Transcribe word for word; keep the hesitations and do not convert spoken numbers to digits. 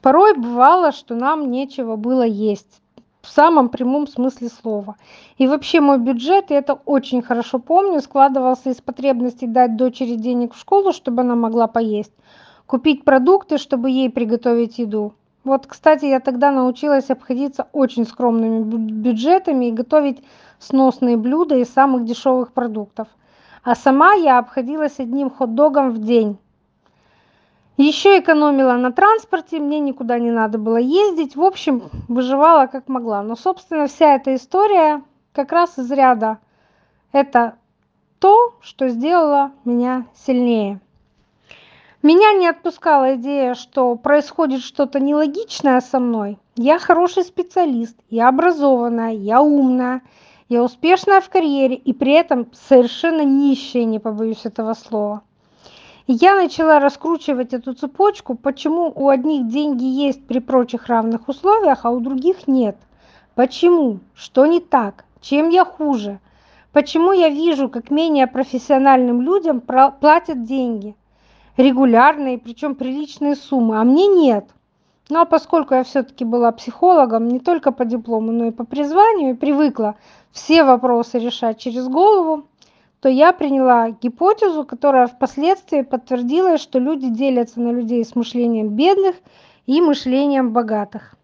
Порой бывало, что нам нечего было есть, в самом прямом смысле слова. И вообще мой бюджет, я это очень хорошо помню, складывался из потребности дать дочери денег в школу, чтобы она могла поесть, купить продукты, чтобы ей приготовить еду. Вот, кстати, я тогда научилась обходиться очень скромными бю- бюджетами и готовить сносные блюда из самых дешевых продуктов. А сама я обходилась одним хот-догом в день. Еще экономила на транспорте, мне никуда не надо было ездить. В общем, выживала как могла. Но, собственно, вся эта история как раз из ряда это то, что сделало меня сильнее. Меня не отпускала идея, что происходит что-то нелогичное со мной. Я хороший специалист, я образованная, я умная, я успешная в карьере и при этом совершенно нищая, не побоюсь этого слова. И я начала раскручивать эту цепочку, почему у одних деньги есть при прочих равных условиях, а у других нет. Почему? Что не так? Чем я хуже? Почему я вижу, как менее профессиональным людям платят деньги? Регулярные, причем приличные суммы, а мне нет. Ну а поскольку я все-таки была психологом не только по диплому, но и по призванию, и привыкла все вопросы решать через голову, то я приняла гипотезу, которая впоследствии подтвердилась, что люди делятся на людей с мышлением бедных и мышлением богатых.